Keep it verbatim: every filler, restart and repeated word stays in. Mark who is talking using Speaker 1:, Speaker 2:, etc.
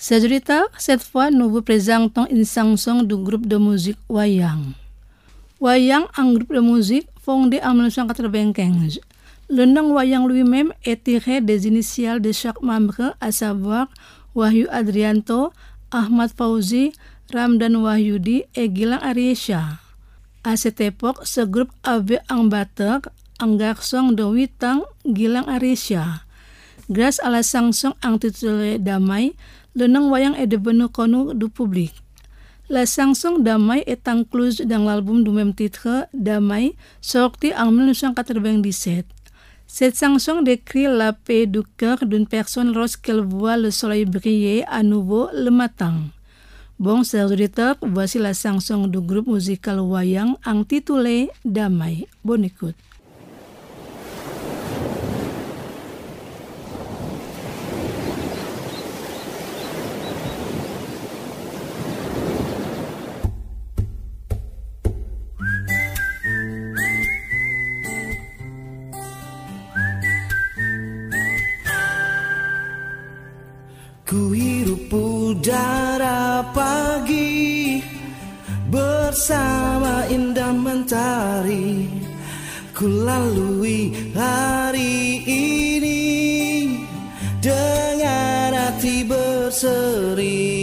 Speaker 1: Cerita, cette fois, nous vous présentons une chanson du groupe de musique Wayang. Wayang, un groupe de musique fondé en dix-neuf cent quatre-vingt-quinze. Le nom Wayang lui-même est tiré des initiales de chaque membre, à savoir Wahyu Adrianto, Ahmad Fauzi, Ramdan Wahyudi et Gilang Ariesha. À cette époque, ce groupe avait un batteur, un garçon de huit ans, Gilang Ariesha. Grâce à la chanson intitulée Damai, le nom Wayang est devenu connu du public. La chanson Damai est incluse dans l'album du même titre, Damai, sorti en dix-neuf cent quatre-vingt-dix-sept. Cette chanson décrit la paix du cœur d'une personne lorsqu'elle voit le soleil briller à nouveau le matin. Bon, chers auditeurs, voici la chanson du groupe musical Wayang intitulée Damai. Bonne écoute.
Speaker 2: Ku hirup udara pagi bersama indah mentari. Ku lalui hari ini dengan hati berseri.